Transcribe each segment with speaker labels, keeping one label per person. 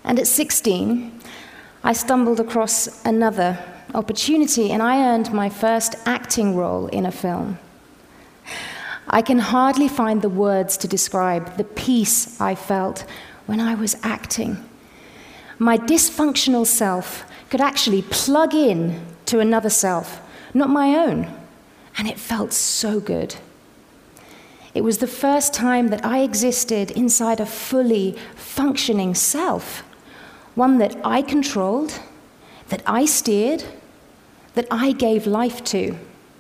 Speaker 1: And at 16, I stumbled across another opportunity, and I earned my first acting role in a film. I can hardly find the words to describe the peace I felt when I was acting. My dysfunctional self could actually plug in to another self, not my own, and it felt so good. It was the first time that I existed inside a fully functioning self, one that I controlled, that I steered, that I gave life to.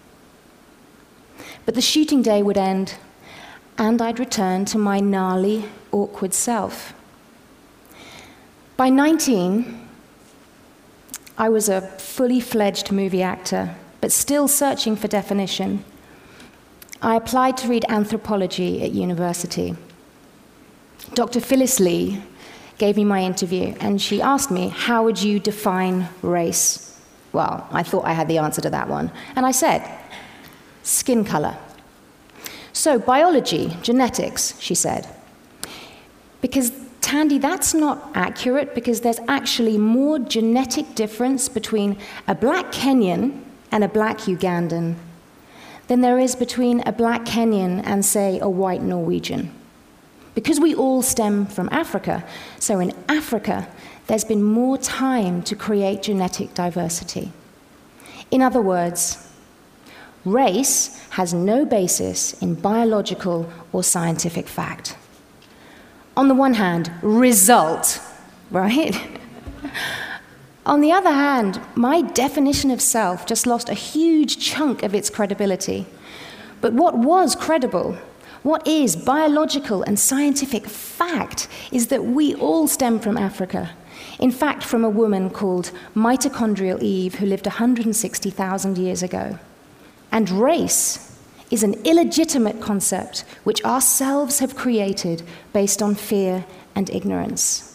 Speaker 1: But the shooting day would end, and I'd return to my gnarly, awkward self. By 19, I was a fully fledged movie actor, but still searching for definition. I applied to read anthropology at university. Dr. Phyllis Lee gave me my interview, and she asked me, how would you define race? Well, I thought I had the answer to that one. And I said, skin color. So, biology, genetics, she said. Because, Tandy, that's not accurate, because there's actually more genetic difference between a black Kenyan and a black Ugandan than there is between a black Kenyan and, say, a white Norwegian. Because we all stem from Africa, so in Africa, there's been more time to create genetic diversity. In other words, race has no basis in biological or scientific fact. On the one hand, result, right? On the other hand, my definition of self just lost a huge chunk of its credibility. But what was credible, what is biological and scientific fact, is that we all stem from Africa. In fact, from a woman called Mitochondrial Eve, who lived 160,000 years ago. And race is an illegitimate concept which ourselves have created based on fear and ignorance.